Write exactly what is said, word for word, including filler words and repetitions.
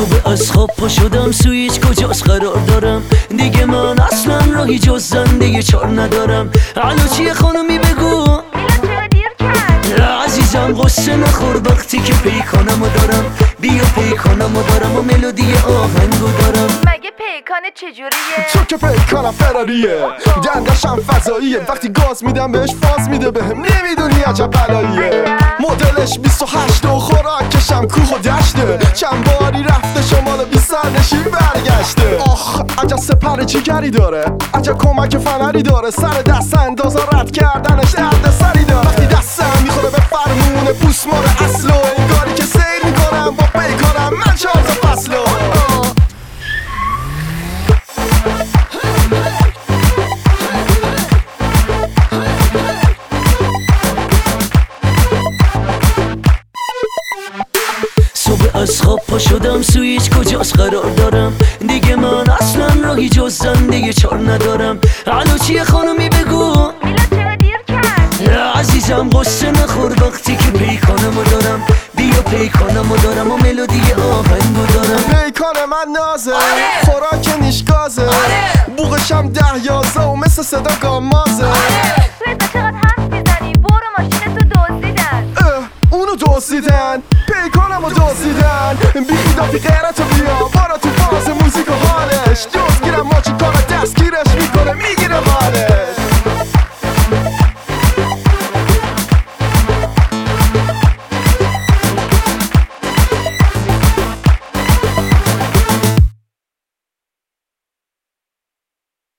صبح از خواب پا شدم سویچ کجاست قرار دارم دیگه من اصلا راهی جز زندگی چار ندارم. الو چیه خانمی بگو چرا دیر کرد؟ عزیزم غصه نخور وقتی که پیکانمو دارم. بیا پیکانمو دارم و ملودی آهنگو دارم. مگه پیکانه چجوریه؟ تو که پیکانم فراریه دندشم فضاییه وقتی گاز میدم بهش فاز میده بهم نمیدونی عجب بلاییه. مدلش بیست و هشت و خوراکشم کوه و دشته چند باری رفته شمال و بیست سرنشین برگشته. آخ عجب سپر جیگری داره عجب کمک فنری داره سر دست اندازا رد کردنش درد سری داره. وقتی دستم میخوره به فرمون پوسمار اصل و انگاری که سیر میکنم با پیکانم من چهار تا فصلو. صبح از خواب پا شدم سویچ کجاست قرار دارم دیگه من اصلا راهی جز زندگی چار ندارم. الو چیه خانمی بگو چرا دیر کرد؟ عزیزم غصه نخور وقتی که پیکانمو دارم. بیا پیکانمو دارم و ملودی آهنگو دارم. پیکان من نازه خوراک نیش گازه بوغشم ده یازه و مثل صدا گامازه. رضا چقدر حرف میزنی؟ برو ماشینتو دزدیدن. اونو دزدیدن پیکانمو دزدیدن بی خیدافی غیرتو